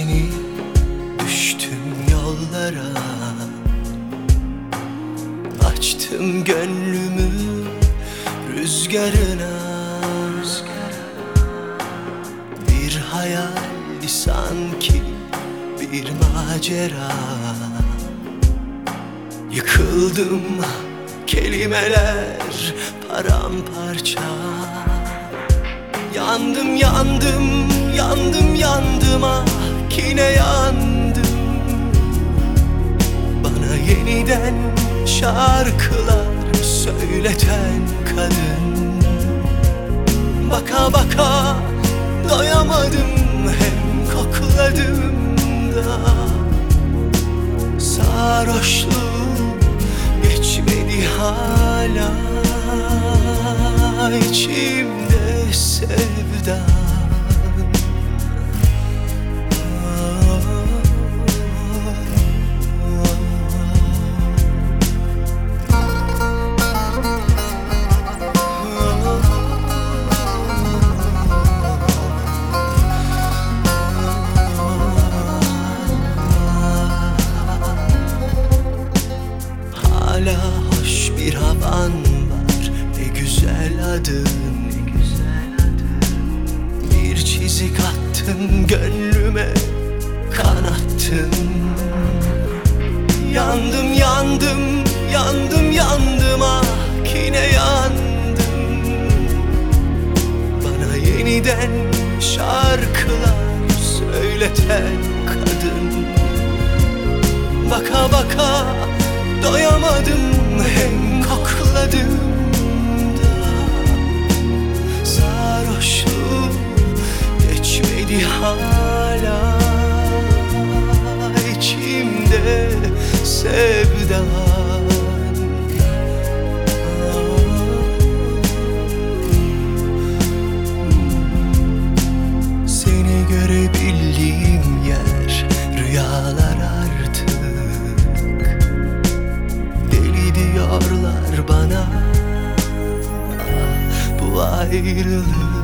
seni, düştüm yollara. Açtım gönlümü rüzgarına. Bir hayal sanki, bir macera. Yıkıldım, kelimeler paramparça. Yandım yandım, yandım yandım, ah yine yandım. Bana yeniden şarkılar söyleten kadın. Baka baka doyamadım, hem kokladım da. Sarhoşluğum geçmedi hala, içimde sevdan. Hala hoş bir havan var, ne güzel adın. Bir çizik attın gönlüme, kanattın. Yandım yandım, yandım yandım, ah yine yandım. Bana yeniden şarkılar söyleten kadın. Baka baka doyamadım, hem kokladım da. Sarhoşluğum geçmedi hala, içimde sevdan. Seni görebildiğim yer rüyalar artık. Deli diyorlar bana, ah, bu ayrılık.